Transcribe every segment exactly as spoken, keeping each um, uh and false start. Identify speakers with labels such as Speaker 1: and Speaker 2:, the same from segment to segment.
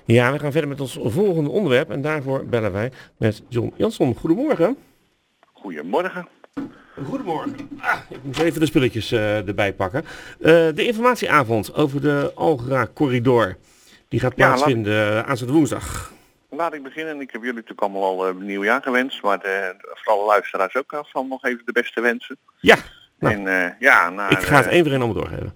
Speaker 1: Ja, we gaan verder met ons volgende onderwerp en daarvoor bellen wij met John Jansson. Goedemorgen.
Speaker 2: Goedemorgen.
Speaker 1: Goedemorgen. Ah, ik moet even de spulletjes uh, erbij pakken. Uh, de informatieavond over de Algra-corridor, die gaat plaatsvinden ja, laat... aanstaande woensdag.
Speaker 2: Laat ik beginnen. Ik heb jullie natuurlijk allemaal al uh, nieuwjaar gewenst, maar de, voor alle luisteraars ook alvast nog even de beste wensen.
Speaker 1: Ja. Nou,
Speaker 2: en, uh, ja na,
Speaker 1: ik ga het
Speaker 2: uh,
Speaker 1: één voor één allemaal doorgeven.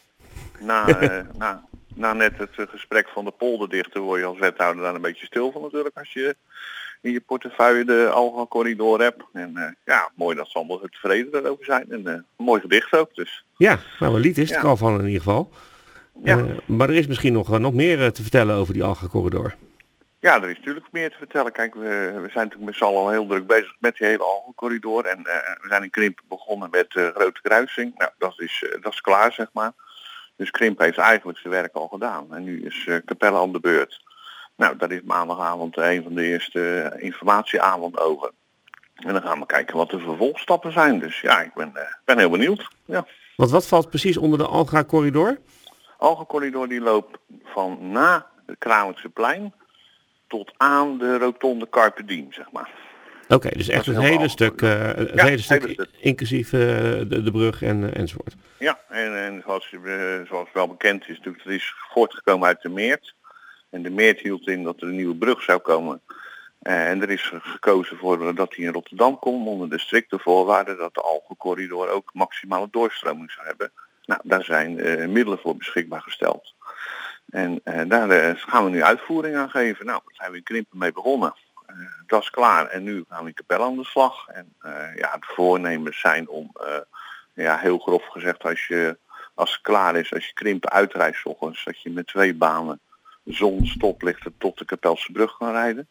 Speaker 2: Na, uh, na, na net het uh, gesprek van de polderdichter word je als wethouder daar een beetje stil van natuurlijk als je in je portefeuille de Alga-corridor hebt. En uh, ja, mooi dat ze allemaal tevreden erover zijn. En uh, een mooi gedicht ook. Dus.
Speaker 1: Ja, nou een lied is het
Speaker 2: ja.
Speaker 1: al van in ieder geval.
Speaker 2: Ja.
Speaker 1: Uh, maar er is misschien nog, uh, nog meer uh, te vertellen over die Alga-corridor.
Speaker 2: Ja, er is natuurlijk meer te vertellen. Kijk, we, we zijn natuurlijk met z'n allen al heel druk bezig met die hele Alga-corridor. En uh, we zijn in Krimpen begonnen met uh, Grote Kruising. Nou, dat is, uh, dat is klaar, zeg maar. Dus Krimpen heeft eigenlijk zijn werk al gedaan. En nu is uh, Capelle aan de beurt. Nou, daar is maandagavond een van de eerste uh, informatieavond over. En dan gaan we kijken wat de vervolgstappen zijn. Dus ja, ik ben, uh, ben heel benieuwd. Ja.
Speaker 1: Want wat valt precies onder de Alga-corridor?
Speaker 2: Alga-corridor die loopt van na het Kralingse tot aan de rotonde Carpe Diem, zeg maar.
Speaker 1: Oké, okay, dus echt het hele stuk, uh, het
Speaker 2: ja,
Speaker 1: hele stuk,
Speaker 2: hele stuk.
Speaker 1: inclusief uh, de, de brug en, uh, enzovoort.
Speaker 2: Ja, en, en zoals, uh, zoals wel bekend is, natuurlijk, het is voortgekomen uit de Meert. En de Meert hield in dat er een nieuwe brug zou komen. Uh, en er is gekozen voor uh, dat die in Rotterdam komt onder de strikte voorwaarden dat de Alga-corridor ook maximale doorstroming zou hebben. Nou, daar zijn uh, middelen voor beschikbaar gesteld. En uh, daar uh, gaan we nu uitvoering aan geven. Nou, daar zijn we in Krimpen mee begonnen. Uh, dat is klaar en nu gaan we in Capelle aan de slag. En uh, ja, de voornemens zijn om, uh, ja, heel grof gezegd, als je als het klaar is, als je Krimpen uitreist 's ochtends, dat je met twee banen zon stoplichten tot de Kapelse brug kan rijden.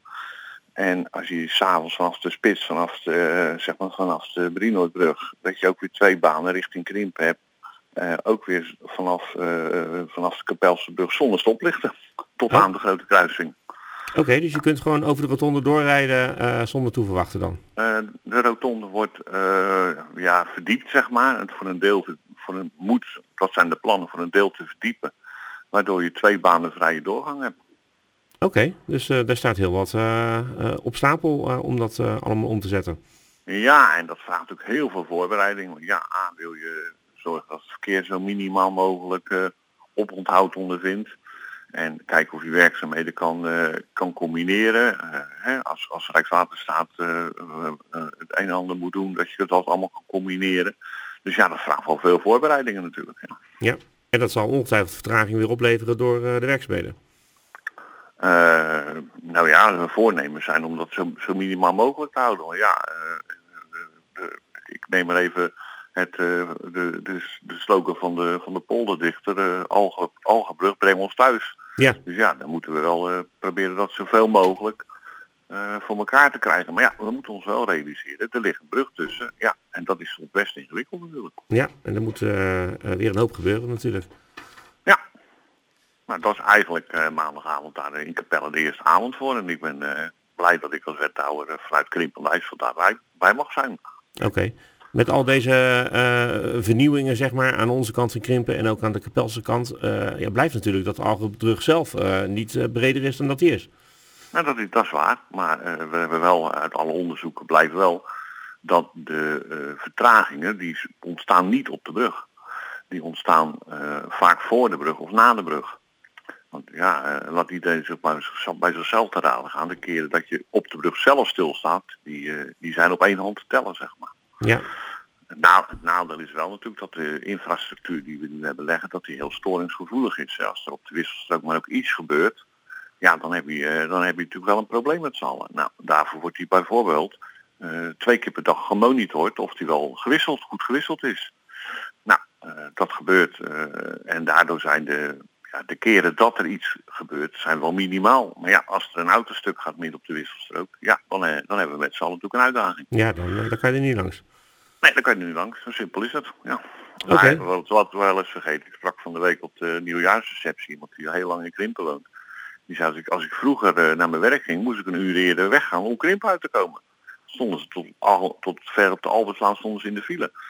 Speaker 2: En als je s'avonds vanaf de spits, vanaf de, uh, zeg maar vanaf de Brienoordbrug, dat je ook weer twee banen richting Krimpen hebt. Uh, ook weer vanaf, uh, vanaf de Kapelse brug zonder stoplichten tot oh. aan de Grote Kruising.
Speaker 1: Oké, okay, dus je kunt gewoon over de rotonde doorrijden uh, zonder toeverwachten dan?
Speaker 2: Uh, de rotonde wordt uh, ja, verdiept, zeg maar. Het voor een deel voor een, moet, dat zijn de plannen, voor een deel te verdiepen. Waardoor je twee banen vrije doorgang hebt.
Speaker 1: Oké, okay, dus uh, daar staat heel wat uh, uh, op stapel uh, om dat uh, allemaal om te zetten.
Speaker 2: Ja, en dat vraagt natuurlijk heel veel voorbereiding. Ja, A, wil je zorgen dat het verkeer zo minimaal mogelijk uh, oponthoud ondervindt. En kijken of je werkzaamheden kan, uh, kan combineren. Uh, hè, als, als Rijkswaterstaat uh, uh, uh, het een en ander moet doen, dat je dat allemaal kan combineren. Dus ja, dat vraagt wel veel voorbereidingen natuurlijk. Ja,
Speaker 1: ja. En dat zal ongetwijfeld vertraging weer opleveren door uh, de werkzaamheden.
Speaker 2: Uh, nou ja, de voornemens zijn om dat zo, zo minimaal mogelijk te houden. Ja, uh, de, de, ik neem maar even het, uh, de, de, de slogan van de, van de polderdichter, uh, Alge, Algebrug, breng ons thuis.
Speaker 1: Ja.
Speaker 2: Dus ja, dan moeten we wel uh, proberen dat zoveel mogelijk uh, voor elkaar te krijgen. Maar ja, we moeten ons wel realiseren. Er ligt een brug tussen. Ja, en dat is best ingewikkeld natuurlijk.
Speaker 1: Ja, en er moet uh, uh, weer een hoop gebeuren natuurlijk.
Speaker 2: Ja. Nou, dat is eigenlijk uh, maandagavond daar in Capelle de eerste avond voor. En ik ben uh, blij dat ik als wethouder uh, vanuit Krimpen IJssel daarbij bij mag zijn.
Speaker 1: Oké. Okay. Met al deze uh, vernieuwingen, zeg maar, aan onze kant van Krimpen en ook aan de Kapelse kant, uh, ja, blijft natuurlijk dat de Algebrug zelf uh, niet uh, breder is dan dat die is.
Speaker 2: Nou, dat is, dat is waar. Maar uh, we hebben wel uit alle onderzoeken blijkt wel dat de uh, vertragingen, die ontstaan niet op de brug. Die ontstaan uh, vaak voor de brug of na de brug. Want ja, uh, laat iedereen zich maar bij zichzelf te raden gaan. De keren dat je op de brug zelf stilstaat, die, uh, die zijn op één hand te tellen, zeg maar.
Speaker 1: Ja.
Speaker 2: Nou, het nadeel is wel natuurlijk dat de infrastructuur die we nu hebben leggen, dat die heel storingsgevoelig is. Als er op de wisselstrook maar ook iets gebeurt, ja, dan heb je, uh, dan heb je natuurlijk wel een probleem met z'n allen. Nou, daarvoor wordt die bijvoorbeeld uh, twee keer per dag gemonitord of die wel gewisseld, goed gewisseld is. Nou, uh, dat gebeurt uh, en daardoor zijn de, ja, de keren dat er iets gebeurt, zijn wel minimaal. Maar ja, als er een autostuk gaat midden op de wisselstrook, ja, dan, uh, dan hebben we met z'n allen natuurlijk een uitdaging.
Speaker 1: Ja, dan, dan kan je er niet langs.
Speaker 2: Nee, daar kan je nu langs. Zo simpel is het. Ja.
Speaker 1: Oké. Okay.
Speaker 2: Wat, wat we wel eens vergeten. Ik sprak van de week op de nieuwjaarsreceptie. Iemand die heel lang in Krimpen woont. Die zei, als ik, als ik vroeger uh, naar mijn werk ging, moest ik een uur eerder weggaan om Krimpen uit te komen. Stonden ze tot, al, tot ver op de Albertslaan stonden ze in de file.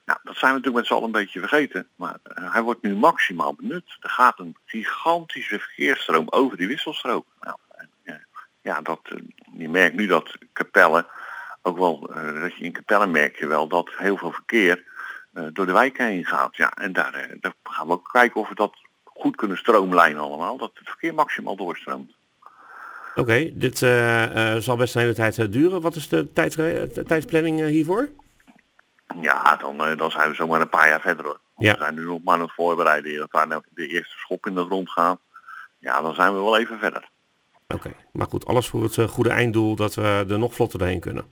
Speaker 2: Nou, dat zijn we natuurlijk met z'n allen een beetje vergeten. Maar uh, hij wordt nu maximaal benut. Er gaat een gigantische verkeersstroom over die wisselstrook. Nou, uh, ja, dat, uh, je merkt nu dat Capelle, ook wel, uh, dat je in Capelle merk je wel dat heel veel verkeer uh, door de wijken heen gaat. Ja, en daar, uh, daar gaan we ook kijken of we dat goed kunnen stroomlijnen allemaal. Dat het verkeer maximaal doorstroomt.
Speaker 1: Oké, okay, dit uh, uh, zal best een hele tijd uh, duren. Wat is de tijd, uh, tijdsplanning uh, hiervoor?
Speaker 2: Ja, dan, uh, dan zijn we zomaar een paar jaar verder hoor.
Speaker 1: Ja.
Speaker 2: We zijn nu nog maar aan het voorbereiden. Dat daar nou de eerste schop in de grond gaat. Ja, dan zijn we wel even verder.
Speaker 1: Oké, okay, maar goed, alles voor het uh, goede einddoel dat we er nog vlotter doorheen kunnen.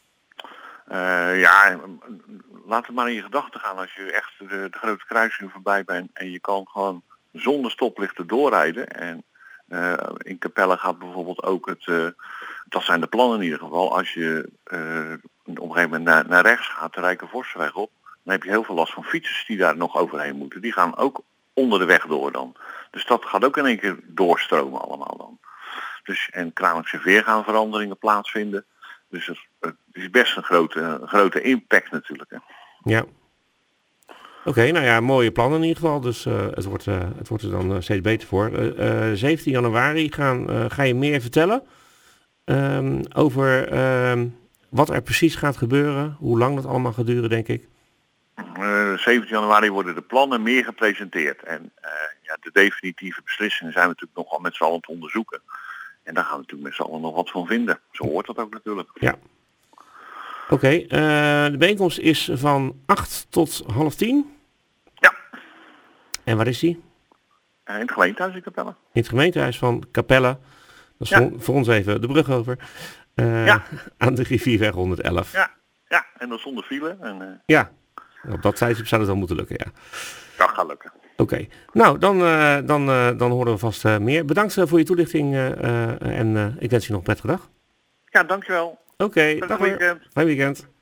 Speaker 2: Uh, ja, laat het maar in je gedachten gaan als je echt de, de grote kruising voorbij bent en je kan gewoon zonder stoplichten doorrijden. En uh, in Capelle gaat bijvoorbeeld ook het, uh, dat zijn de plannen in ieder geval, als je uh, op een gegeven moment naar, naar rechts gaat, de Rijkenvorsweg op, dan heb je heel veel last van fietsers die daar nog overheen moeten. Die gaan ook onder de weg door dan. Dus dat gaat ook in één keer doorstromen allemaal dan. Dus, en Kralingse Veer gaan veranderingen plaatsvinden. Dus het, het is best een grote, een grote impact natuurlijk. Hè.
Speaker 1: Ja. Oké, okay, nou ja, mooie plannen in ieder geval. Dus uh, het, wordt, uh, het wordt er dan uh, steeds beter voor. Uh, uh, zeventien januari gaan, uh, ga je meer vertellen um, over uh, wat er precies gaat gebeuren. Hoe lang dat allemaal gaat duren, denk ik.
Speaker 2: Uh, zeventien januari worden de plannen meer gepresenteerd. En uh, ja, de definitieve beslissingen zijn we natuurlijk nogal met z'n allen te onderzoeken. En daar gaan we natuurlijk met z'n allen nog wat van vinden. Zo hoort dat ook natuurlijk.
Speaker 1: Ja. Oké, okay, uh, de bijeenkomst is van acht tot half tien.
Speaker 2: Ja.
Speaker 1: En waar is die?
Speaker 2: Uh, in het gemeentehuis in Capelle.
Speaker 1: In het gemeentehuis van Capelle. Dat is ja. voor, voor ons even de brug over. Uh, ja. Aan de rivierweg honderdelf.
Speaker 2: Ja, ja. En dan zonder file. En, uh...
Speaker 1: Ja, op dat tijdstip zou het wel moeten lukken, ja.
Speaker 2: Dat gaat lukken.
Speaker 1: Oké, okay. nou dan, uh, dan, uh, dan horen we vast uh, meer. Bedankt uh, voor je toelichting uh, uh, en uh, ik wens je nog een prettige dag.
Speaker 2: Ja, dankjewel.
Speaker 1: Oké, okay, dag weer. Fijn weekend.